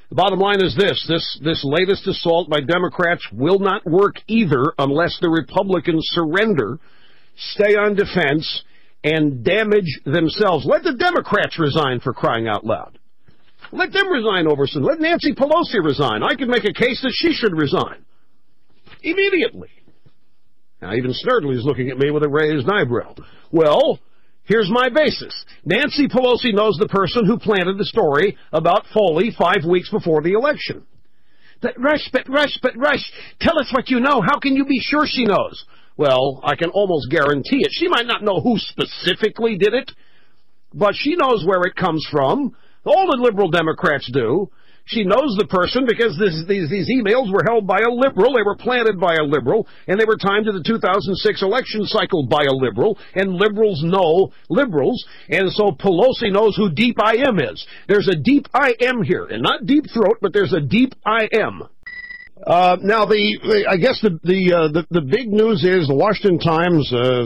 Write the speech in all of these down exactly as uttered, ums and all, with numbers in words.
The bottom line is this. This this latest assault by Democrats will not work either unless the Republicans surrender, stay on defense, and damage themselves. Let the Democrats resign, for crying out loud. Let them resign over some. Let Nancy Pelosi resign. I could make a case that she should resign immediately. Now, even Snerdley is looking at me with a raised eyebrow. Well, here's my basis. Nancy Pelosi knows the person who planted the story about Foley five weeks before the election. But Rush, but Rush, but Rush, tell us what you know. How can you be sure she knows? Well, I can almost guarantee it. She might not know who specifically did it, but she knows where it comes from. All the liberal Democrats do. She knows the person because this, these, these emails were held by a liberal. They were planted by a liberal, and they were timed to the two thousand six election cycle by a liberal, and liberals know liberals, and so Pelosi knows who Deep I M is. There's a Deep I M here, and not Deep Throat, but there's a Deep I M. Uh, now, the, the I guess the the, uh, the the big news is the Washington Times, uh,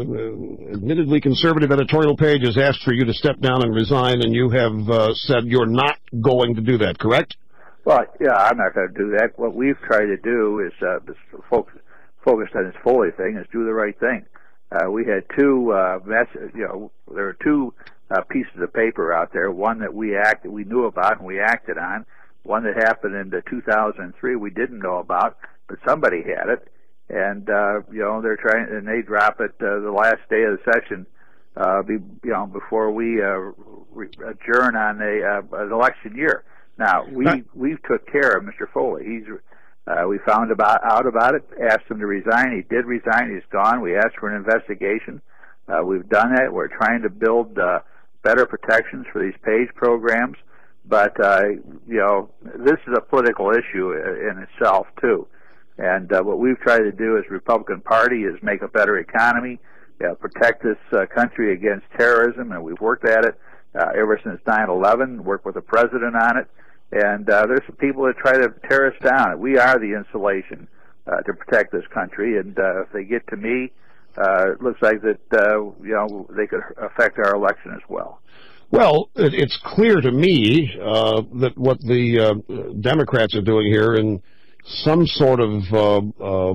uh, admittedly conservative editorial page, has asked for you to step down and resign, and you have uh, said you're not going to do that, correct? Well, yeah, I'm not going to do that. What we've tried to do is uh, focus focused on this Foley thing, is do the right thing. Uh, we had two uh, mess- you know, there were two uh, pieces of paper out there. One that we acted, we knew about, and we acted on. One that happened in two thousand three we didn't know about, but somebody had it, and uh, you know they're trying, and they drop it uh, the last day of the session, uh, be, you know, before we uh, re- adjourn on a uh, an election year. Now we we took care of Mister Foley. He's uh, we found about out about it, asked him to resign. He did resign. He's gone. We asked for an investigation. Uh, we've done that. We're trying to build uh, better protections for these page programs. But, uh, you know, this is a political issue in itself, too. And uh, what we've tried to do as Republican Party is make a better economy, uh, protect this uh, country against terrorism, and we've worked at it uh, ever since nine eleven, worked with the president on it. And uh, there's some people that try to tear us down. We are the insulation uh, to protect this country, and uh, if they get to me, uh, it looks like that, uh, you know, they could affect our election as well. Well, it, it's clear to me uh, that what the uh, Democrats are doing here in some sort of uh, uh,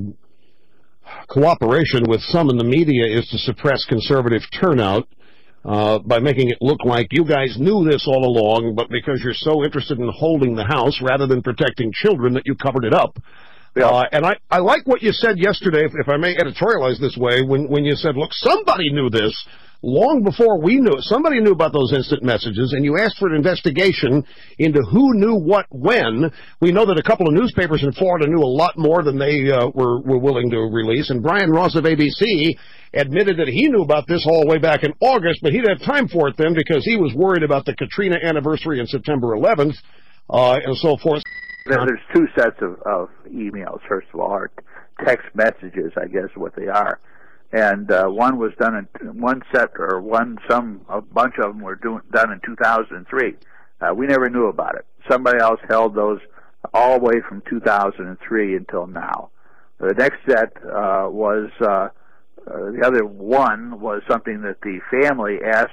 cooperation with some in the media is to suppress conservative turnout uh, by making it look like you guys knew this all along, but because you're so interested in holding the House rather than protecting children that you covered it up. Yeah. Uh, and I, I like what you said yesterday, if, if I may editorialize this way, when, when you said, look, somebody knew this long before we knew it. Somebody knew about those instant messages, and you asked for an investigation into who knew what when. We know that a couple of newspapers in Florida knew a lot more than they uh, were, were willing to release, and Brian Ross of A B C admitted that he knew about this all the way back in August, but he didn't have time for it then because he was worried about the Katrina anniversary on September eleventh, uh, and so forth. There's two sets of, of emails, first of all, or text messages, I guess, what they are. And uh, one was done in one set, or one, some, a bunch of them were doing, done in two thousand three. Uh, we never knew about it. Somebody else held those all the way from two thousand three until now. The next set uh, was, uh, uh, the other one was something that the family asked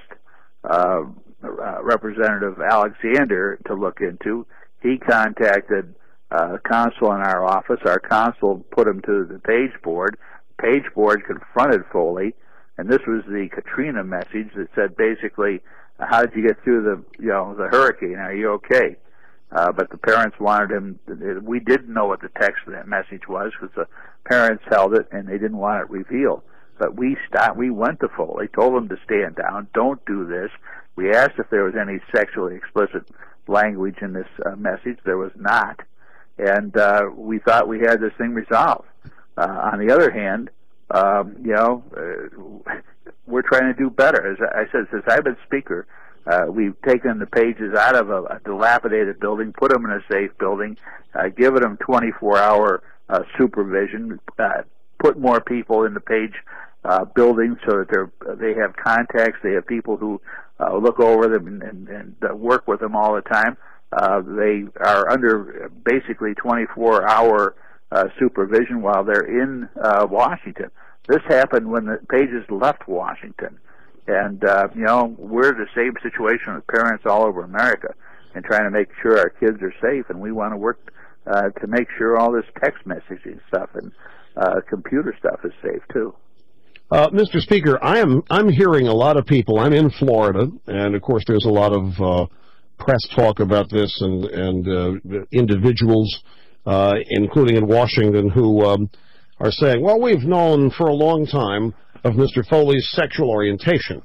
uh, uh, Representative Alexander to look into. He contacted uh, consul in our office. Our consul put him to the page board. Page board confronted Foley, and this was the Katrina message that said basically, "How did you get through the, you know, the hurricane? Are you okay?" Uh, but the parents wanted him. We didn't know what the text of that message was because the parents held it and they didn't want it revealed. But we stopped. We went to Foley, told him to stand down, don't do this. We asked if there was any sexually explicit language in this uh, message. There was not, and uh, we thought we had this thing resolved. Uh, on the other hand, um, you know, uh, we're trying to do better. As I said, since I've been Speaker, uh, we've taken the pages out of a, a dilapidated building, put them in a safe building, uh, given them twenty-four hour uh, supervision, uh, put more people in the page uh, building so that they're, they have contacts, they have people who uh, look over them and, and, and uh, work with them all the time. Uh, they are under basically twenty-four hour Uh, supervision while they're in uh, Washington. This happened when the pages left Washington. And, uh, you know, we're in the same situation with parents all over America. and trying to make sure our kids are safe, and we want to work uh, to make sure all this text messaging stuff and uh, computer stuff is safe too. Uh, Mister Speaker, I am I'm hearing a lot of people. I'm in Florida, and of course, there's a lot of uh, press talk about this, and and uh, individuals, uh, including in Washington, who um, are saying, "Well, we've known for a long time of Mister Foley's sexual orientation."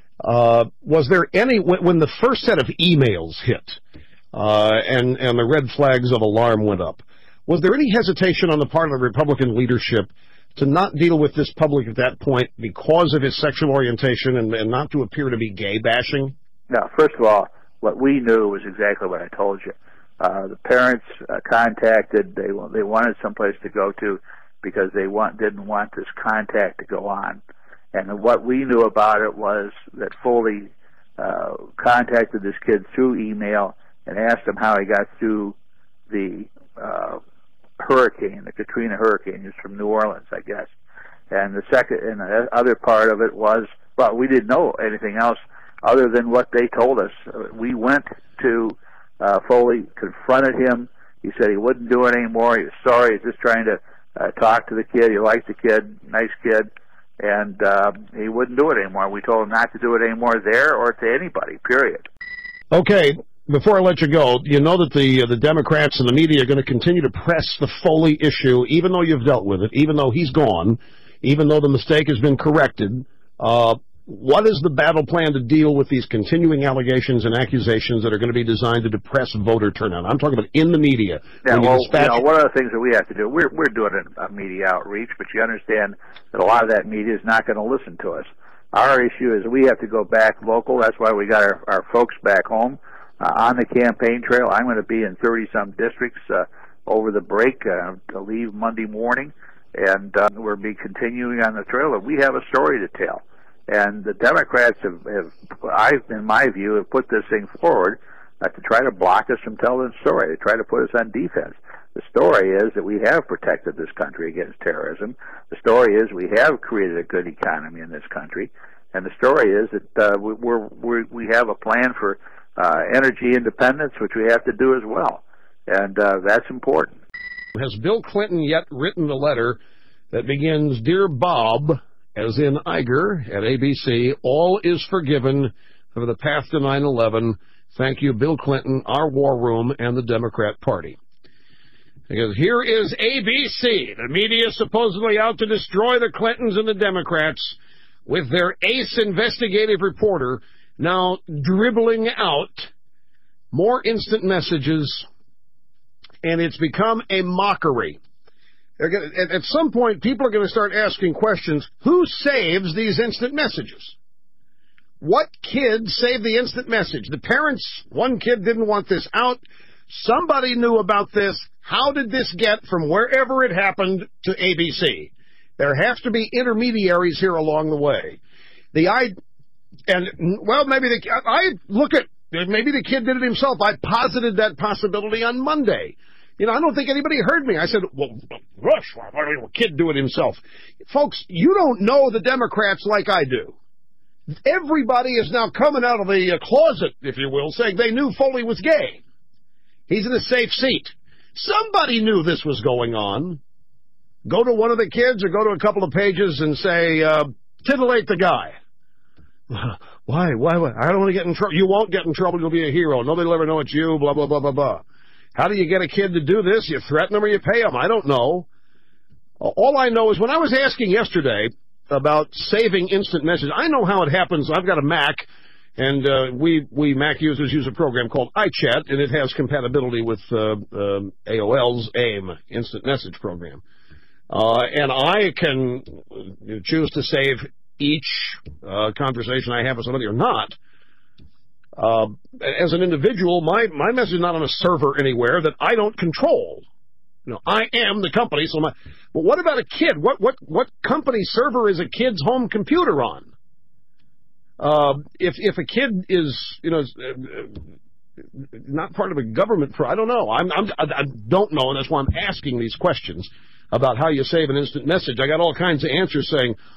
Uh, was there any when, when the first set of emails hit, uh, and and the red flags of alarm went up? Was there any hesitation on the part of the Republican leadership to not deal with this public at that point because of his sexual orientation and, and not to appear to be gay bashing? No, first of all, what we knew was exactly what I told you. Uh, the parents uh, contacted, they they wanted someplace to go to because they want didn't want this contact to go on. And what we knew about it was that Foley uh, contacted this kid through email and asked him how he got through the uh, hurricane, the Katrina hurricane. He's from New Orleans, I guess. And the second, and the other part of it was, well, we didn't know anything else other than what they told us. We went to uh, Foley, confronted him. He said he wouldn't do it anymore. He was sorry. He was just trying to uh, talk to the kid. He liked the kid, nice kid, and uh, he wouldn't do it anymore. We told him not to do it anymore there or to anybody, period. Okay. Before I let you go, you know that the uh, the Democrats and the media are going to continue to press the Foley issue, even though you've dealt with it, even though he's gone, even though the mistake has been corrected. Uh, what is the battle plan to deal with these continuing allegations and accusations that are going to be designed to depress voter turnout? I'm talking about in the media. Yeah, well, dispatch- you know, one of the things that we have to do, we're we're doing a media outreach, but you understand that a lot of that media is not going to listen to us. Our issue is we have to go back local. That's why we got our, our folks back home. Uh, on the campaign trail. I'm going to be in thirty-some districts uh, over the break uh, to leave Monday morning, and uh, we'll be continuing on the trail. We have a story to tell, and the Democrats have, have I, in my view, have put this thing forward uh, to try to block us from telling the story, to try to put us on defense. The story is that we have protected this country against terrorism. The story is we have created a good economy in this country, and the story is that uh, we, we're, we're, we have a plan for Uh, energy independence, which we have to do as well, and uh, that's important. Has Bill Clinton yet written the letter that begins, "Dear Bob," as in Iger at A B C, "all is forgiven for the path to nine eleven. Thank you, Bill Clinton, our war room, and the Democrat Party." Because here is A B C, the media supposedly out to destroy the Clintons and the Democrats, with their ace investigative reporter now dribbling out more instant messages, and it's become a mockery. Gonna, at, at some point, people are going to start asking questions. Who saves these instant messages? What kid saved the instant message? The parents, one kid didn't want this out. Somebody knew about this. How did this get from wherever it happened to A B C? There have to be intermediaries here along the way. The I. And, well, maybe the, I look at, maybe the kid did it himself. I posited that possibility on Monday. You know, I don't think anybody heard me. I said, well, Rush, why would a kid do it himself? Folks, you don't know the Democrats like I do. Everybody is now coming out of the closet, if you will, saying they knew Foley was gay. He's in a safe seat. Somebody knew this was going on. Go to one of the kids or go to a couple of pages and say, uh, titillate the guy. Why? Why? Why? I don't want to get in trouble. You won't get in trouble. You'll be a hero. Nobody will ever know it's you, blah, blah, blah, blah, blah. How do you get a kid to do this? You threaten them or you pay them. I don't know. All I know is when I was asking yesterday about saving instant message, I know how it happens. I've got a Mac, and uh, we, we Mac users use a program called iChat, and it has compatibility with uh, uh, A O L's AIM, Instant Message Program. Uh, and I can choose to save each uh, conversation I have with somebody or not. Uh, as an individual, my, my message is not on a server anywhere that I don't control. You know, I am the company, so my... Well, what about a kid? What what what company server is a kid's home computer on? Uh, if if a kid is, you know, not part of a government, for I don't know. I'm, I'm I don't know, and that's why I'm asking these questions about how you save an instant message. I got all kinds of answers saying,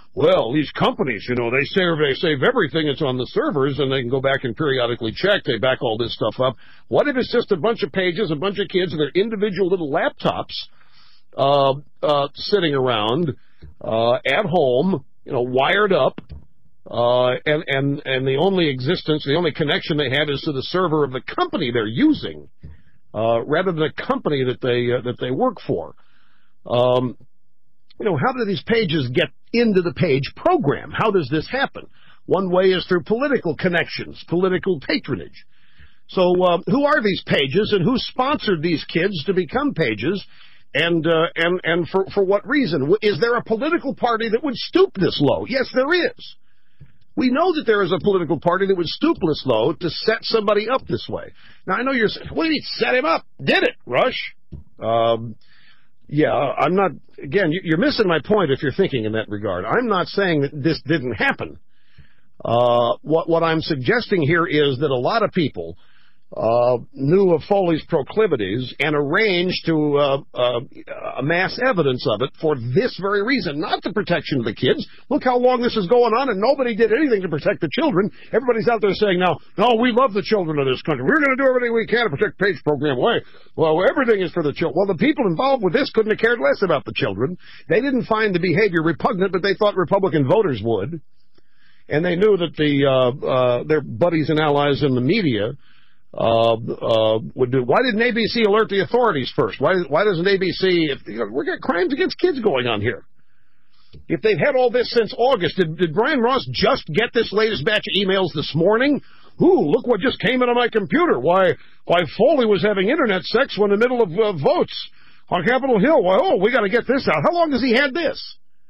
well, these companies, you know, they save, they save everything that's on the servers, and they can go back and periodically check. They back all this stuff up. What if it's just a bunch of pages, a bunch of kids with their individual little laptops uh, uh, sitting around uh, at home, you know, wired up, uh, and, and, and the only existence, the only connection they have is to the server of the company they're using, uh, rather than a company that they, uh, that they work for. Um, you know, how do these pages get into the page program? How does this happen? One way is through political connections, political patronage. So uh, who are these pages, and who sponsored these kids to become pages, and uh, and and for, for what reason? Is there a political party that would stoop this low? Yes, there is. We know that there is a political party that would stoop this low to set somebody up this way. Now, I know you're saying, what do you mean, set him up? Did it, Rush? Um, yeah, I'm not, again, you're missing my point if you're thinking in that regard. I'm not saying that this didn't happen. Uh, what, what I'm suggesting here is that a lot of people uh, knew of Foley's proclivities and arranged to uh, uh, amass evidence of it for this very reason, not the protection of the kids. Look how long this is going on, and nobody did anything to protect the children. Everybody's out there saying now, no, we love the children of this country. We're going to do everything we can to protect the page program. Why? Well, everything is for the children. Well, the people involved with this couldn't have cared less about the children. They didn't find the behavior repugnant, but they thought Republican voters would. And they knew that the uh, uh, their buddies and allies in the media Uh, uh, would do. Why didn't A B C alert the authorities first? Why, why doesn't A B C, if, you know, we've got crimes against kids going on here. If they've had all this since August, did, did Brian Ross just get this latest batch of emails this morning? Ooh, look what just came into my computer. Why, why Foley was having internet sex when in the middle of uh, votes on Capitol Hill. Why, oh, we got to get this out. How long has he had this?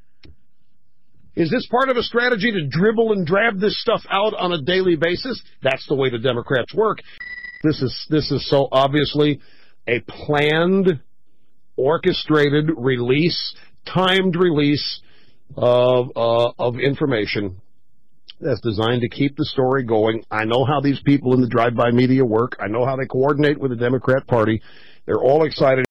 Is this part of a strategy to dribble and drab this stuff out on a daily basis? That's the way the Democrats work. This is this is so obviously a planned, orchestrated release, timed release of uh, of information that's designed to keep the story going. I know how these people in the drive-by media work. I know how they coordinate with the Democrat Party. They're all excited.